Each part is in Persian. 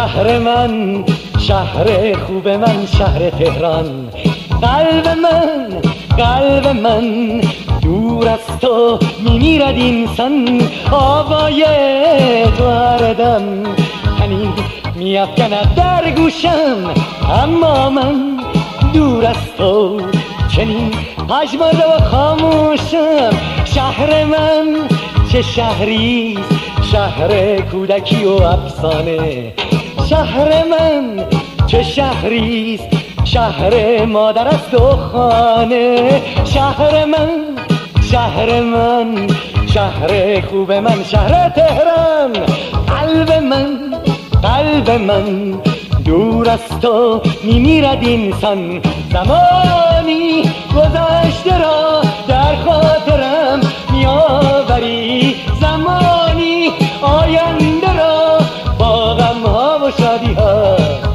شهر من، شهر خوب من، شهر تهران. قلب من، قلب من دور از تو میمیرد اینسان. آوای تو هر دم تنین میافکند در گوشم، اما من دور از تو چنین پژمرده و خاموشم. شهر من چه شهری، شهر کودکی و افسانه. شهر من چه شهریست، شهر مادر است و خانه. شهر من، شهر من، شهر خوب من، شهر تهران. قلب من، قلب من دور از تو میمیرد اینسان. زمانی گذشته را در خاطرم میآوری، زمانی آینده را با غم ها و شادی ها.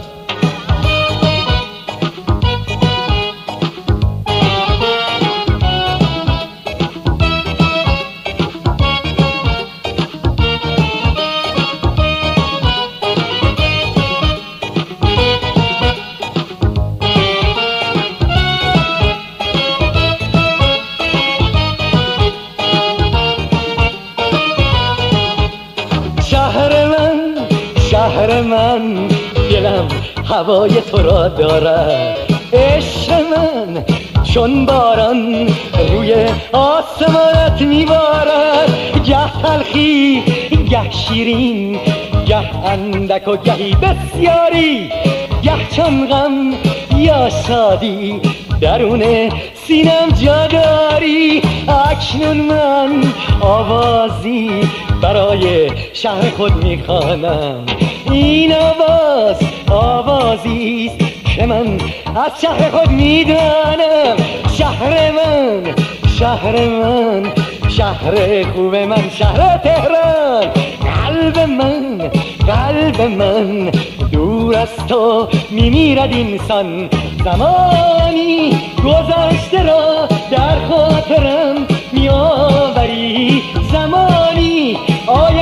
شهر من دلم هوای تو را دارد. عشق من چون باران روی آسمانت میبارد. گه تلخی گه شیرین، گه اندک و گهی بسیاری، گه چون غم یا شادی درون سینم جا داری. اکنون من آوازی برای شهر خود میخوانم. این آواز آوازیست که من از شهر خود میدانم. شهر من، شهر من، شهر خوب من، شهر تهران. قلب من، قلب من دور از تو میمیرد اینسان. زمانی گذشته را در خاطرم میآوری، زمانی